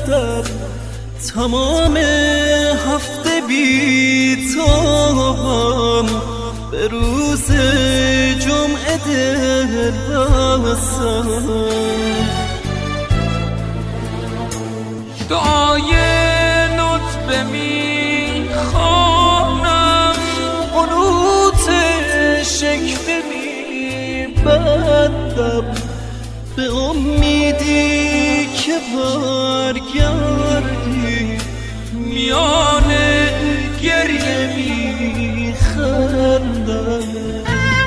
دستم تمام هفته بی‌تابم به روز جمعه دل بستم دعای نطبه میخوانم قنوت شکوه میبندم به امیدی که برگردی میان گریه میخندم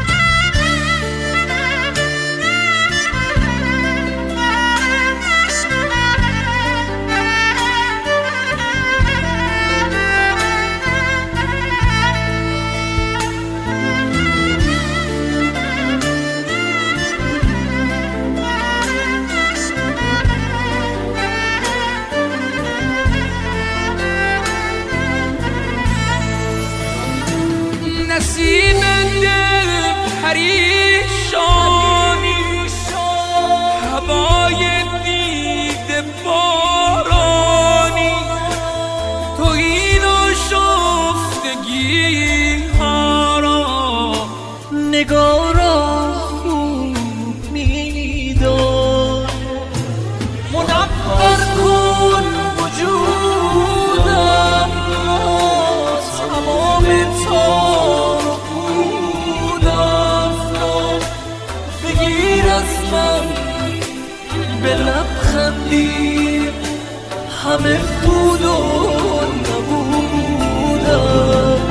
نسیم دل پریشانی هوای دیده بارانی تو این آشفتگی ها را نگارا خوب میدان منور کن وجودم تمام تار و پودم بگیر از من به لبخندی همه بود و نبودم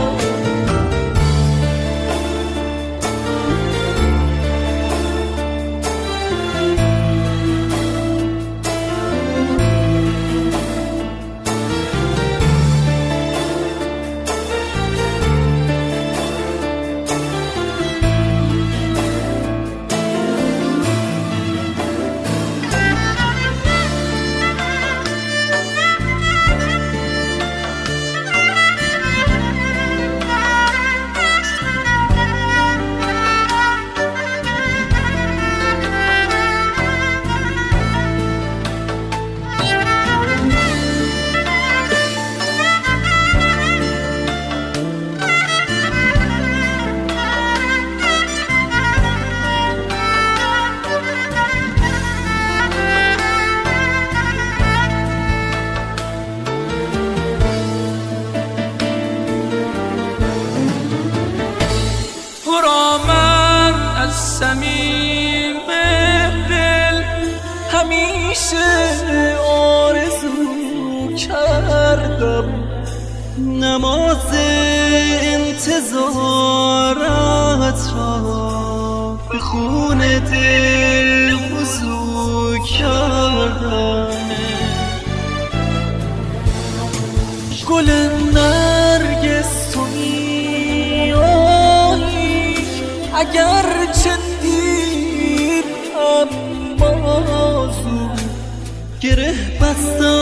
صمیم دل همیشه آرزو کردم نماز انتظارت را به خون دل وضو کردم گل نرگس تو میایی اگر چه دیر اما زود گره بستم